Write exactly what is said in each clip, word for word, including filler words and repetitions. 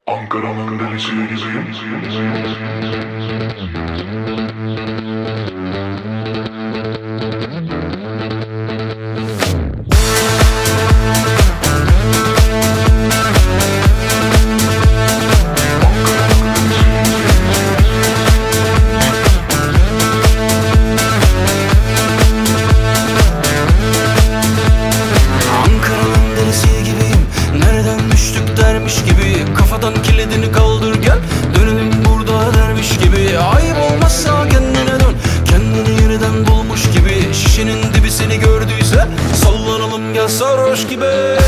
Ankara'nın delisi gibiyim. Ankara'nın delisi gibiyim. Nereden düştük dermiş gibi. Kafadan kilidini kaldır gel. Dönelim burada dermiş gibi. Ayıp olmazsa kendine dön. Kendini yeniden bulmuş gibi. Şişenin dibi seni gördüyse sallanalım gel sarhoş gibi.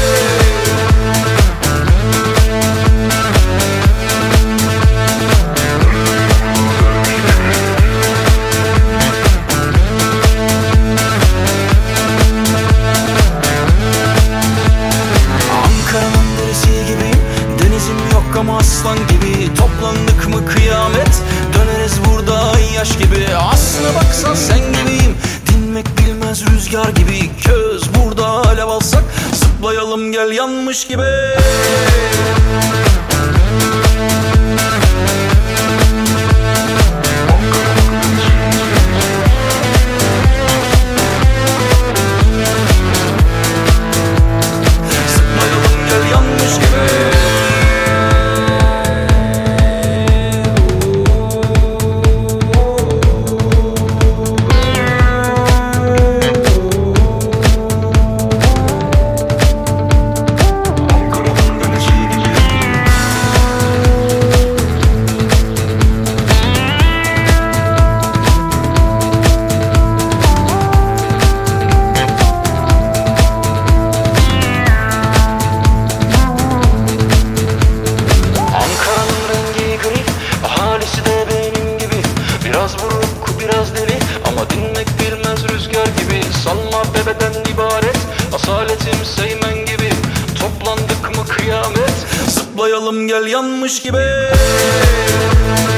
Ankara'nın derisi gibiyim. Denizim yok ama aslan gibi. Toplandık mı kıyamet, döneriz burada ay yaş gibi. Aslına baksan sen gibiyim. Dinmek bilmez rüzgar gibi. Köz burada alev alsak, zıplayalım gel yanmış gibi. Zıplayalım gel yanmış gibi. Ankara'nın delisi gibiyim. Ankara'nın rengi gri, ahalisi de benim gibi. Biraz buruk, biraz deli ama dinmek bilmez rüzgar gibi. Salma bebeden ibaret, asaletim seymen gibi. Toplandık mı kıyamet, zıplayalım gel yanmış gibi.